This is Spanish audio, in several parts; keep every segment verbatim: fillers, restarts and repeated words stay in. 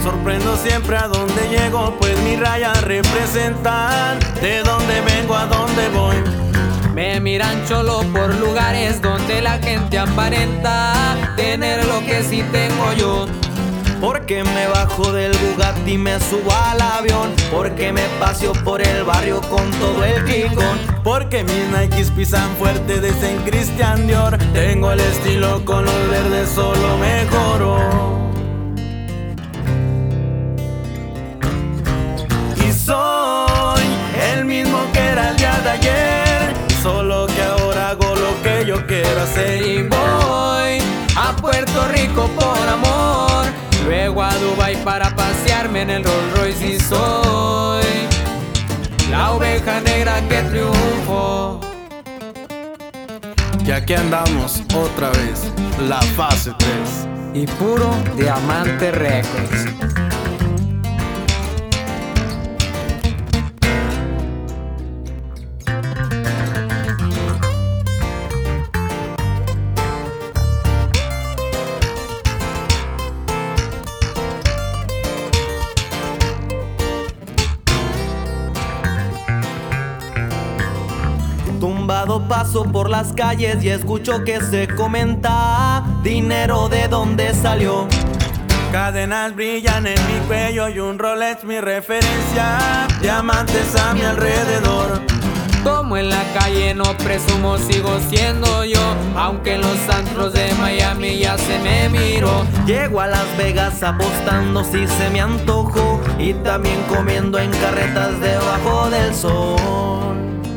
Sorprendo siempre a donde llego, pues mis rayas representan de dónde vengo a dónde voy. Me miran cholo por lugares donde la gente aparenta tener lo que sí tengo yo. Porque me bajo del Bugatti y me subo al avión. Porque me paseo por el barrio con todo el clicón. Porque mis Nikes pisan fuerte desde Christian Dior. Tengo el estilo con los verdes, solo mejoró. Y soy el mismo que era el día de ayer, solo que ahora hago lo que yo quiero hacer. Y voy a Puerto Rico por amor, luego a Dubai para pasearme en el Rolls Royce. Y soy la oveja negra que triunfó. Y aquí andamos otra vez, la fase tres. Y puro Diamante Records. Tumbado paso por las calles y escucho que se comenta dinero de dónde salió. Cadenas brillan en mi cuello y un Rolex mi referencia. Diamantes a mi alrededor. Como en la calle no presumo, sigo siendo yo, aunque en los antros de Miami ya se me miró. Llego a Las Vegas apostando si se me antojó, y también comiendo en carretas debajo del sol.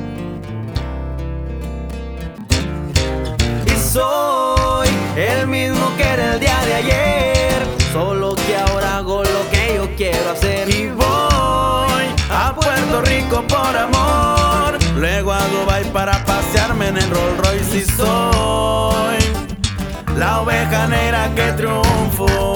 Y soy el mismo que era el día de ayer, solo que ahora hago lo que yo quiero hacer. Y voy a Puerto Rico por amor, luego a Dubai para pasearme en el Rolls Royce. Y soy la oveja negra que triunfó.